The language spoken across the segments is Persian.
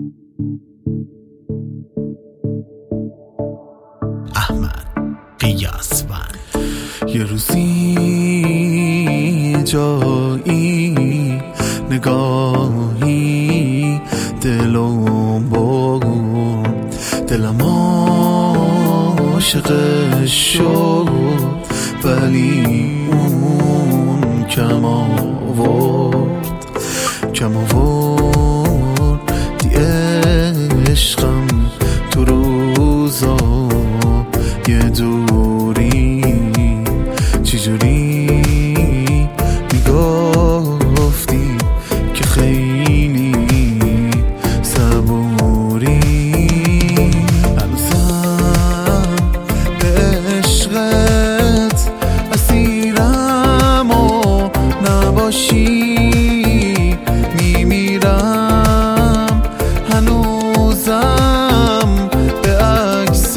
احمد قیاسفند. یه روزی جایی نگاهی دلم برد، دلم عاشقش شد، ولی اون کم آورد دی عشقم تو روزا یه دوری. چجوری میگفتی که خیلی صبوری، هنوزم به عشقت اسیرم و نباشی میمیرم، هنوزم به عکس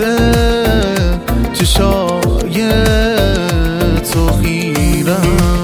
چشای تو خیرم.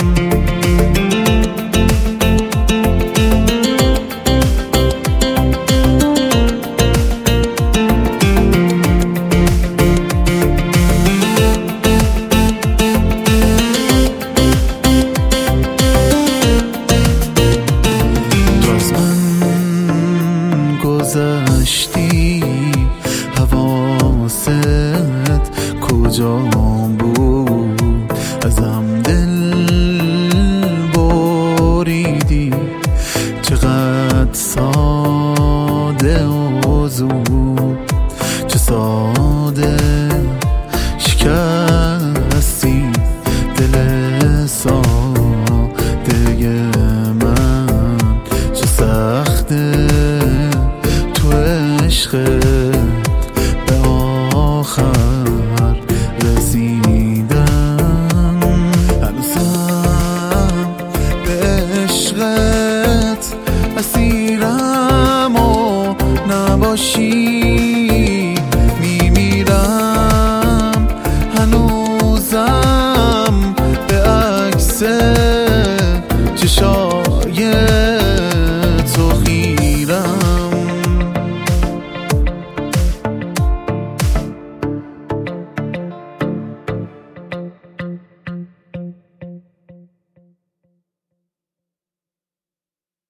گذشتی حواست کجا بود، ازم دل بریدی، چقدر ساده و زود، چه ساده